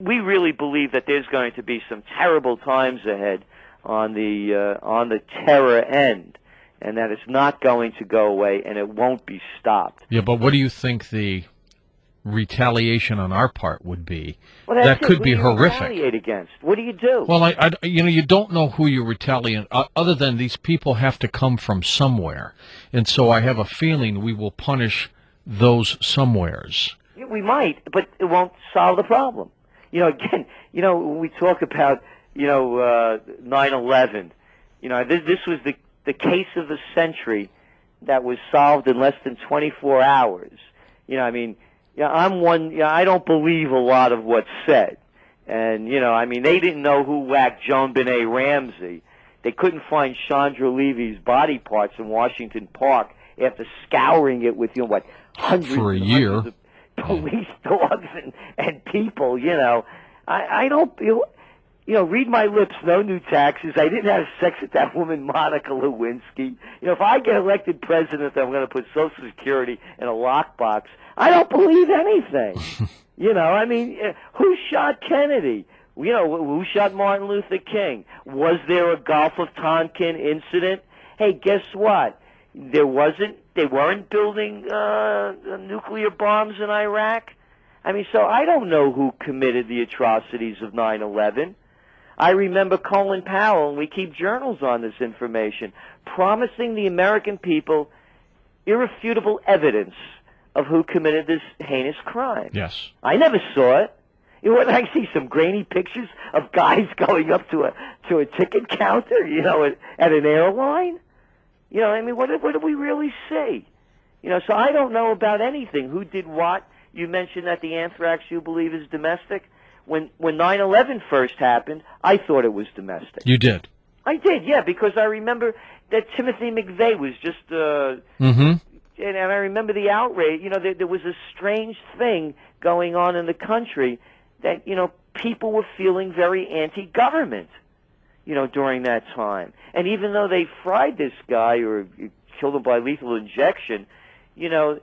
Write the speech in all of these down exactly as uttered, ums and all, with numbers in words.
we really believe that there's going to be some terrible times ahead on the uh, on the terror end, and that it's not going to go away, and it won't be stopped. Yeah, but what do you think the retaliation on our part would be? Well, that's that could it. be What do you horrific. retaliate against? What do you do? Well, I, I, you know, you don't know who you retaliate, uh, other than these people have to come from somewhere, and so I have a feeling we will punish those somewheres. Yeah, we might, but it won't solve the problem. You know, again, you know, when we talk about, you know, uh, nine eleven, you know, this, this was the the case of the century that was solved in less than twenty-four hours. You know, I mean, yeah, I'm one. Yeah, I don't believe a lot of what's said, and you know, I mean, they didn't know who whacked Joan Benet Ramsey. They couldn't find Chandra Levy's body parts in Washington Park after scouring it with, you know, what, hundreds for a and year. hundreds of police dogs and, and people. You know, I, I don't. You know, You know, read my lips, no new taxes. I didn't have sex with that woman, Monica Lewinsky. You know, if I get elected president, I'm going to put Social Security in a lockbox. I don't believe anything. You know, I mean, who shot Kennedy? You know, who shot Martin Luther King? Was there a Gulf of Tonkin incident? Hey, guess what? There wasn't. They weren't building uh, nuclear bombs in Iraq. I mean, so I don't know who committed the atrocities of nine eleven. I remember Colin Powell, and we keep journals on this information, promising the American people irrefutable evidence of who committed this heinous crime. Yes. I never saw it. You know, when I see some grainy pictures of guys going up to a to a ticket counter, you know, at, at an airline. You know, I mean, what what do we really see? You know, so I don't know about anything. Who did what? You mentioned that the anthrax you believe is domestic. When when nine eleven first happened, I thought it was domestic. You did? I did, yeah, because I remember that Timothy McVeigh was just, uh, mm-hmm. and, and I remember the outrage. You know, there, there was a strange thing going on in the country that, you know, people were feeling very anti-government, you know, during that time. And even though they fried this guy or killed him by lethal injection, you know,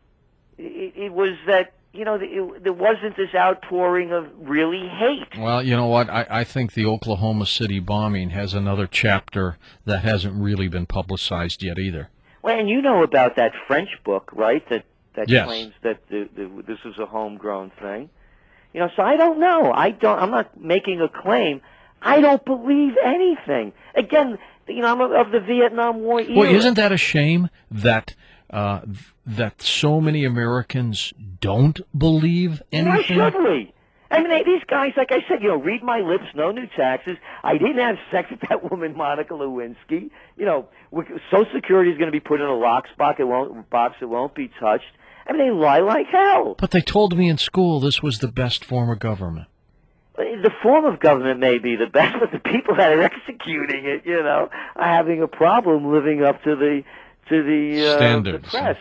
it, it was that, you know, it, there wasn't this outpouring of really hate. Well, you know what? I, I think the Oklahoma City bombing has another chapter that hasn't really been publicized yet either. Well, and you know about that French book, right, that, that yes. claims that the, the, this is a homegrown thing. You know, so I don't know. I don't, I'm not making a claim. I don't believe anything. Again, you know, I'm of the Vietnam War era. Well, isn't that a shame that uh, that so many Americans don't believe anything? Why should we? I mean, they, these guys, like I said, you know, read my lips, no new taxes. I didn't have sex with that woman, Monica Lewinsky. You know, Social Security is going to be put in a lock box. It won't, box. It won't be touched. I mean, they lie like hell. But they told me in school this was the best form of government. The form of government may be the best, but the people that are executing it, you know, are having a problem living up to the to the uh, standards. The press.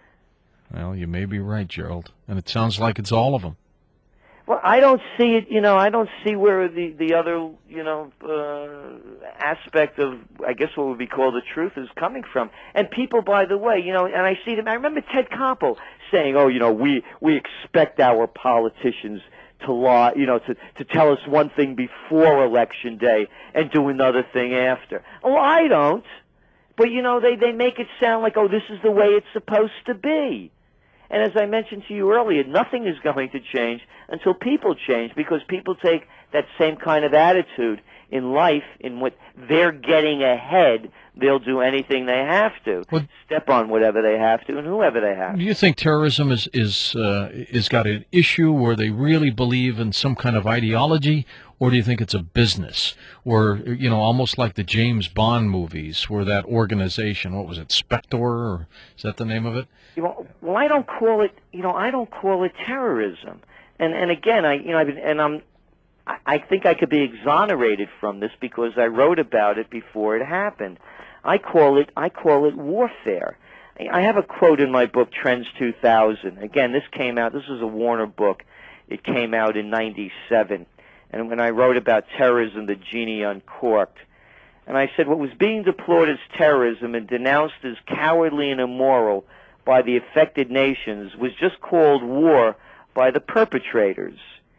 Well, you may be right, Gerald, and it sounds like it's all of them. Well, I don't see it. You know, I don't see where the the other, you know, uh, aspect of, I guess, what would be called the truth is coming from. And people, by the way, you know, and I see them. I remember Ted Koppel saying, "Oh, you know, we we expect our politicians to lie, you know, to, to tell us one thing before Election Day and do another thing after." Oh, I don't. But, you know, they, they make it sound like, oh, this is the way it's supposed to be. And as I mentioned to you earlier, nothing is going to change until people change, because people take that same kind of attitude in life. In what they're getting ahead, they'll do anything they have to, well, step on whatever they have to, and whoever they have to. Do you think terrorism is is uh, is got an issue where they really believe in some kind of ideology, or do you think it's a business, or, you know, almost like the James Bond movies, where that organization, what was it, Spectre, or is that the name of it? You know, well, I don't call it. You know, I don't call it terrorism. And and again, I you know, I've been, and I'm. I think I could be exonerated from this because I wrote about it before it happened. I call it I call it warfare. I have a quote in my book, Trends two thousand. Again, this came out. This is a Warner book. It came out in ninety-seven. And when I wrote about terrorism, the genie uncorked. And I said what was being deplored as terrorism and denounced as cowardly and immoral by the affected nations was just called war by the perpetrators.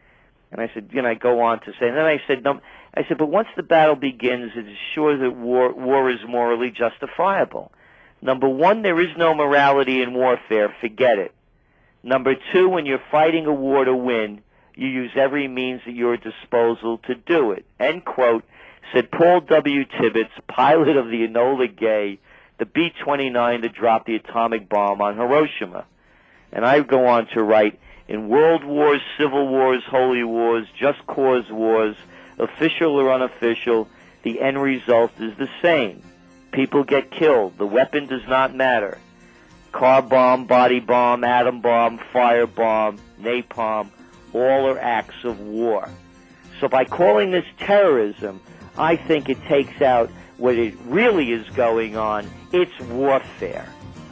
And I said, you know, I go on to say, and then I said, no, I said, but once the battle begins, it is sure that war, war is morally justifiable. Number one, there is no morality in warfare. Forget it. Number two, when you're fighting a war to win, you use every means at your disposal to do it. End quote, said Paul W. Tibbets, pilot of the Enola Gay, the B twenty-nine that dropped the atomic bomb on Hiroshima. And I go on to write, in world wars, civil wars, holy wars, just cause wars, official or unofficial, the end result is the same. People get killed. The weapon does not matter. Car bomb, body bomb, atom bomb, fire bomb, napalm, all are acts of war. So by calling this terrorism, I think it takes out what it really is going on. It's warfare.